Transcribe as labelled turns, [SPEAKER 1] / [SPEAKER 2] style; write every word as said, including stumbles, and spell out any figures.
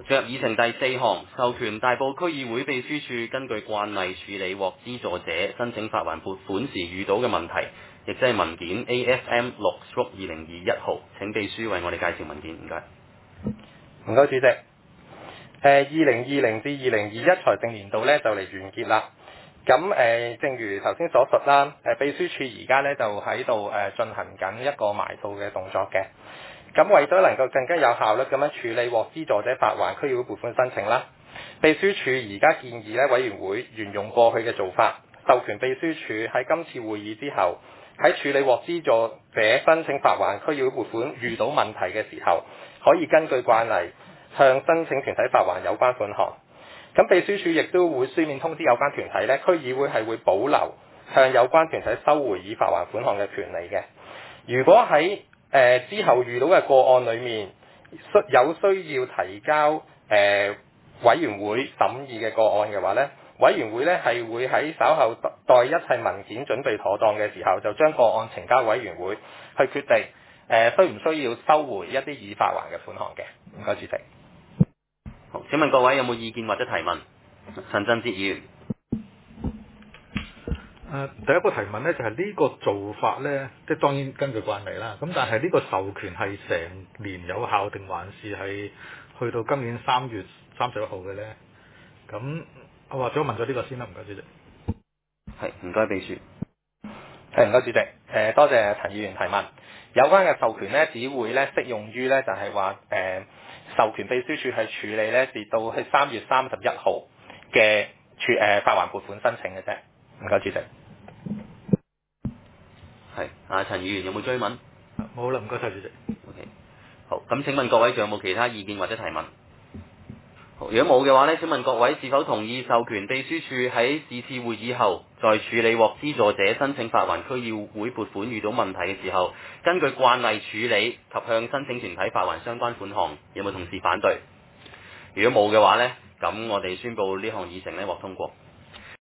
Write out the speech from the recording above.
[SPEAKER 1] 進入議程第四項，授權大埔區議會秘書處根據慣例處理獲資助者申請發還撥款時遇到嘅問題，亦即係文件 A F M 六二零二一號。請秘書為我哋介紹文件，唔該。
[SPEAKER 2] 唔該，主席。誒，二零二零至二零二一財政年度咧就嚟完結啦。咁誒、呃，正如頭先所述啦，誒秘書處而家咧就喺度誒進行緊一個埋數嘅動作嘅。咁為咗能夠更加有效率咁樣處理獲資助者發還區議會撥款申請啦，秘書處而家建議咧委員會沿用過去嘅做法，授權秘書處喺今次會議之後，喺處理獲資助者申請發還區議會撥款遇到問題嘅時候，可以根據慣例向申請團體發還有關款項。咁秘書處亦都會書面通知有關團體咧，區議會係會保留向有關團體收回已發還款項嘅權利嘅。如果喺誒、呃、之後遇到嘅個案裏面，需有需要提交誒、呃、委員會審議嘅個案嘅話咧，委員會咧係會喺稍後待一切文件準備妥當嘅時候，就將個案呈交委員會去決定誒、呃、需唔需要收回一啲已發還嘅款項嘅。唔該，主席。
[SPEAKER 1] 好，請問各位有冇意見或者提問？陳振哲議員。
[SPEAKER 3] 誒第一個提問咧就係、是、呢個做法咧，即係當然根據慣例啦。咁但係呢個授權係成年有效定還是係去到今年三月三十一號嘅咧？咁我或者我問咗呢個先啦，唔該主席。
[SPEAKER 1] 係，唔該秘書。
[SPEAKER 2] 係，唔該主席。誒多謝陳議員提問。有關嘅授權咧，只會咧適用於咧就係話誒授權秘書處係處理咧至到去三月三十一號嘅處誒發還撥款申請嘅啫。唔該主席。
[SPEAKER 1] 係，啊陳議員有冇追問？
[SPEAKER 3] 冇啦，唔該晒主席。
[SPEAKER 1] OK，好，咁請問各位仲有冇其他意見或者提問？好，如果冇嘅話呢，請問各位是否同意授權秘書處喺是次會議後，在處理獲資助者申請發還區議會撥款遇到問題嘅時候，根據慣例處理及向申請團體發還相關款項？有冇同事反對？如果冇嘅話呢，咁我哋宣布呢項議程呢獲通過。